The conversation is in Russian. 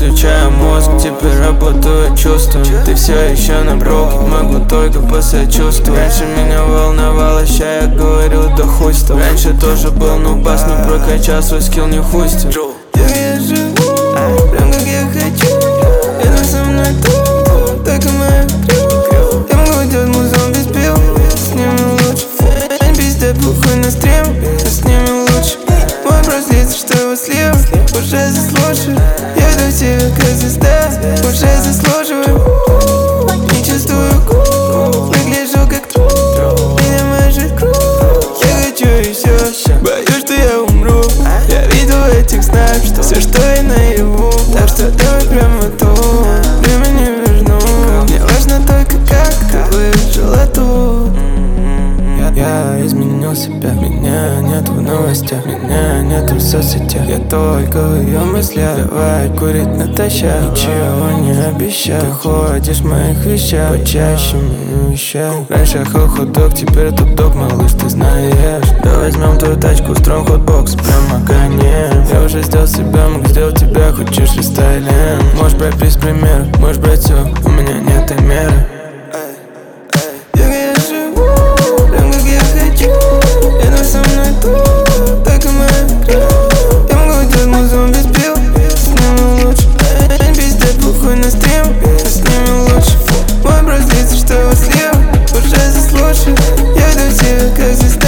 Отключаю мозг, теперь работаю чувством. Ты все еще на броке, могу только посочувствовать. Раньше меня волновало, ща я говорю, да хуй с тобой. Раньше тоже был нубас, но прокачал свой скилл, не хустил. Я живу, прям как я хочу. Рядом со мной ты, только моя крю. Я могу делать музон без пил, с ними лучше. Пиздец, похуй на стрим, но с ними лучше. Мой браслет, что его слив, уже заслуживаю. Я иду в тебе как звезда, уже заслуживаю. Не чувствую кул, выгляжу как труп. Меня мажет круг, я хочу и все. Боюсь, что я умру. Я видел в этих снах, что все, что я наяву. Так что давай прямо тут, время не верну. Мне важно только как ты выжила тут. Я изменил себя, меня нет в новостях, меня нет в соцсетях. Я только в ее мыслях. Давай курить натощак, ничего не обещал. Ты ходишь в моих вещах, почаще не вещай. Раньше я хот-дог, теперь топ-дог, малыш, ты знаешь. Давай возьмем твою тачку, устроим хотбокс, прямо конец. Я уже сделал себя, могу сделать тебя, хочешь рестайлинг. Можешь брать без примера, можешь брать все, у меня нет и меры. Рядом со мной тут, только моя крю. Я могу делать музон без пил, с ними лучше. Пиздец, похуй на стрим, с ними лучше. Мой браслет, что его слив, уже заслуживает. Я иду в тебе как звезда.